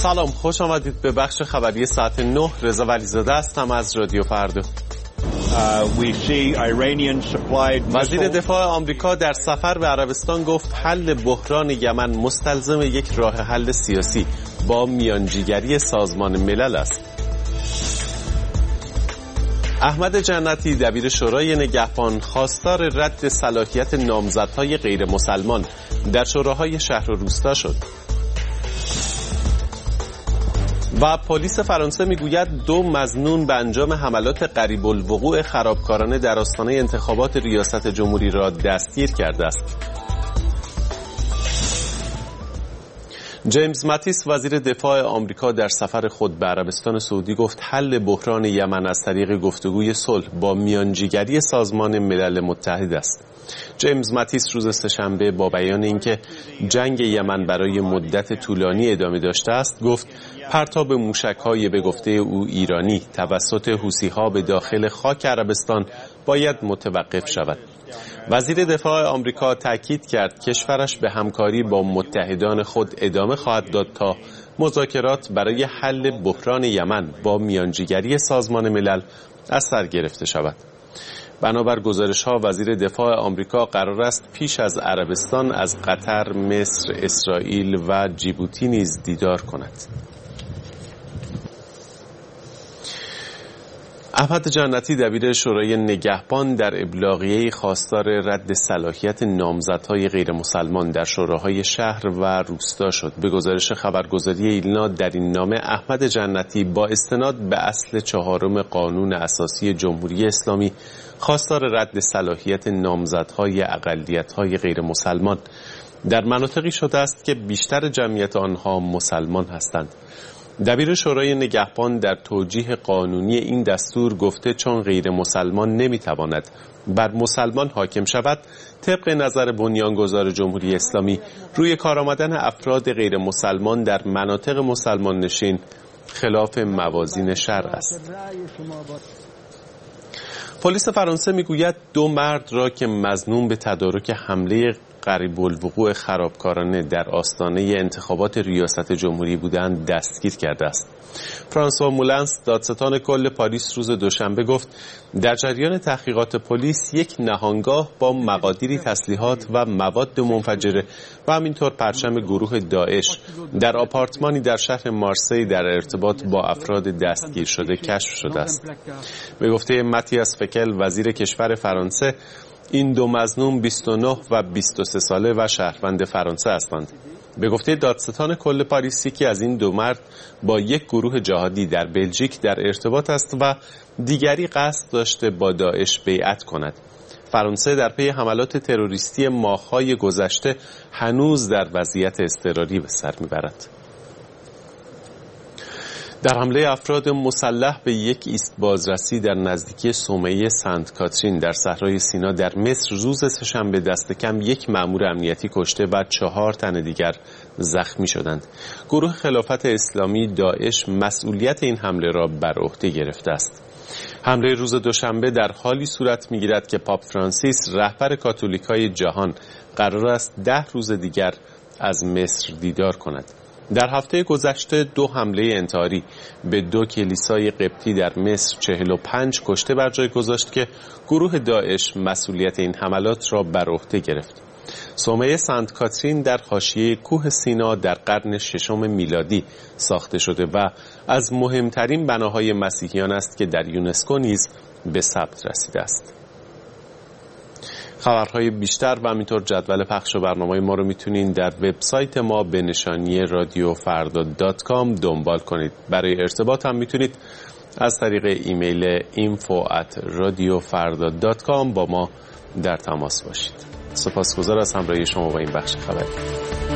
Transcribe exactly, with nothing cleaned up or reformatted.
سلام، خوش آمدید به بخش خبری ساعت نه. رضا ولیزاده هستم از رادیو فردا. وزیر دفاع آمریکا در سفر به عربستان گفت حل بحران یمن مستلزم یک راه حل سیاسی با میانجیگری سازمان ملل است. احمد جنتی دبیر شورای نگهبان خواستار رد صلاحیت نامزدهای غیر مسلمان در شوراهای شهر و روستا شد. و پلیس فرانسه میگوید دو مظنون به انجام حملات قریب الوقوع خرابکارانه در آستانه انتخابات ریاست جمهوری را دستگیر کرده است. جیمز ماتیس وزیر دفاع آمریکا در سفر خود به عربستان سعودی گفت حل بحران یمن از طریق گفتگوی صلح با میانجیگری سازمان ملل متحد است. جیمز ماتیس روز سه‌شنبه با بیان اینکه جنگ یمن برای مدت طولانی ادامه داشته است گفت پرتاب موشک‌های به گفته او ایرانی توسط حوثی‌ها به داخل خاک عربستان باید متوقف شود. وزیر دفاع آمریکا تاکید کرد کشورش به همکاری با متحدان خود ادامه خواهد داد تا مذاکرات برای حل بحران یمن با میانجیگری سازمان ملل از سر گرفته شود. بنابر گزارش‌ها وزیر دفاع آمریکا قرار است پیش از عربستان از قطر، مصر، اسرائیل و جیبوتی نیز دیدار کند. احمد جنتی دبیر شورای نگهبان در ابلاغیه‌ای خواستار رد صلاحیت نامزدهای غیر مسلمان در شوراهای شهر و روستا شد. به گزارش خبرگزاری ایلنا در این نامه احمد جنتی با استناد به اصل چهارم قانون اساسی جمهوری اسلامی خواستار رد صلاحیت نامزدهای اقلیت‌های غیر مسلمان در مناطقی شده است که بیشتر جمعیت آنها مسلمان هستند. دبیر شورای نگهبان در توجیه قانونی این دستور گفته چون غیر مسلمان نمیتواند بر مسلمان حاکم شود، طبق نظر بنیانگذار جمهوری اسلامی روی کار آمدن افراد غیر مسلمان در مناطق مسلمان نشین خلاف موازین شرع است. پلیس فرانسه میگوید دو مرد را که مظنون به تدارک حمله قریب الوقوع خرابکارانه در آستانه انتخابات ریاست جمهوری بودند دستگیر کرده است. فرانسوا مولنس دادستان کل پاریس روز دوشنبه گفت در جریان تحقیقات پلیس یک نهانگاه با مقادیری تسلیحات و مواد منفجره و همینطور پرچم گروه داعش در آپارتمانی در شهر مارسی در ارتباط با افراد دستگیر شده کشف شده است. به گفته ماتیاس فکل وزیر کشور فرانسه این دو مظنون بیست و نه و بیست و سه ساله و شهروند فرانسه هستند. به گفته دادستان کل پاریس که از این دو مرد با یک گروه جهادی در بلژیک در ارتباط است و دیگری قصد داشته با داعش بیعت کند. فرانسه در پی حملات تروریستی ماه‌های گذشته هنوز در وضعیت اضطراری به سر میبرد. در حمله افراد مسلح به یک ایست بازرسی در نزدیکی صومعه سنت کاترین در صحرای سینا در مصر روز سه‌شنبه دست کم یک مأمور امنیتی کشته و چهار تن دیگر زخمی شدند. گروه خلافت اسلامی داعش مسئولیت این حمله را بر عهده گرفته است. حمله روز دوشنبه در حالی صورت می‌گیرد که پاپ فرانسیس رهبر کاتولیکای جهان قرار است ده روز دیگر از مصر دیدار کند. در هفته گذشته دو حمله انتحاری به دو کلیسای قبطی در مصر چهل و پنج کشته بر جای گذاشت که گروه داعش مسئولیت این حملات را بر عهده گرفت. صومعه سنت کاترین در حاشیه کوه سینا در قرن ششم میلادی ساخته شده و از مهمترین بناهای مسیحیان است که در یونسکو نیز به ثبت رسیده است. خبرهای بیشتر و همینطور جدول پخش و برنامه ما رو میتونین در وبسایت ما به نشانی رادیو فردا دات کام دنبال کنید. برای ارتباط هم میتونید از طریق ایمیل اینفو ات رادیو فردا دات کام با ما در تماس باشید. سپاسگزار از همراهی شما با این بخش خبری.